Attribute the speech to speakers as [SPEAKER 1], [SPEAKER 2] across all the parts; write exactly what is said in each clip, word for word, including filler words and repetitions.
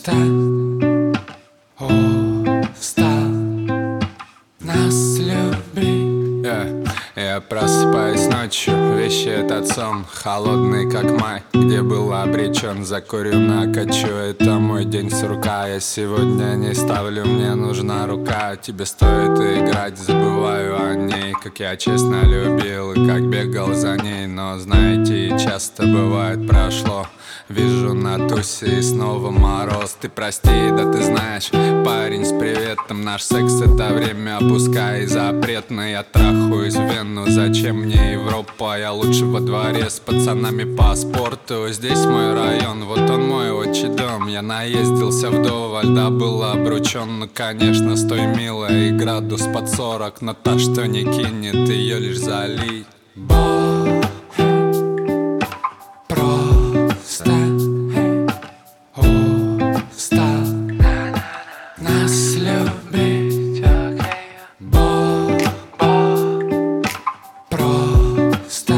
[SPEAKER 1] Устал, устал нас любить.
[SPEAKER 2] yeah. Я просыпаюсь ночью, вещает отцом, холодный как май, где был обречен. Закурю, накачу, это мой день сурка. Я сегодня не ставлю, мне нужна рука. Тебе стоит играть, забываю о ней, как я честно любил и как бегал за ней. Но знаете, часто бывает прошло. Вижу на тусе и снова мороз. Ты прости, да ты знаешь, парень с приветом, наш секс это время, опускай запретный. Я трахаюсь в Вену, зачем мне Европа? Я лучше во дворе с пацанами по спорту. Здесь мой район, вот он мой отчий дом. Я наездился вдоволь, да был обручен. Ну конечно, с той милой, и градус под сорок. Но та, что не кинет, ее лишь залить.
[SPEAKER 1] Бог просто устал нас любить. Бог просто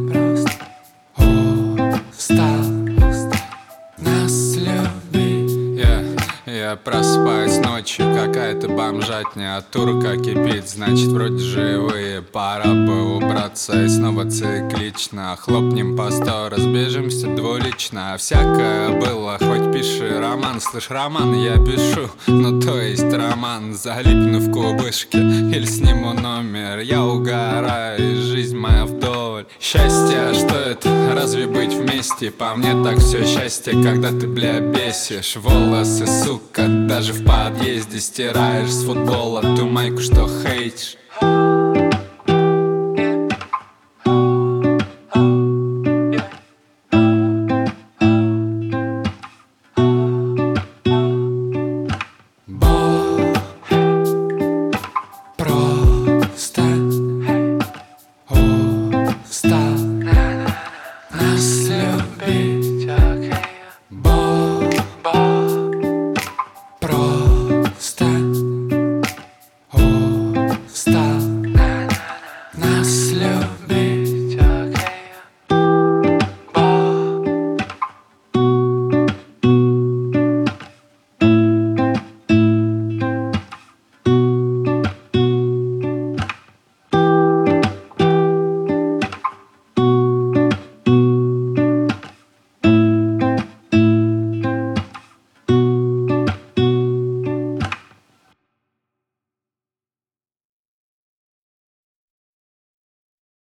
[SPEAKER 1] устал нас любить.
[SPEAKER 2] Yeah. Я просыпаюсь ночью, какая-то бомжатня, турка кипит, значит вроде живые. Пора бы убраться и снова циклично. Хлопнем по сто, разбежимся двулично. Всякое было, хоть пиши роман. Слышь, роман я пишу, ну то есть роман. Залипну в кубышке или сниму номер. Я угораю, и жизнь моя вдоволь. Счастье, что это? Разве быть вместе? По мне так все счастье, когда ты, бля, бесишь. Волосы, сука, даже в подъезде стираешь с футбола ту майку, что хейтишь.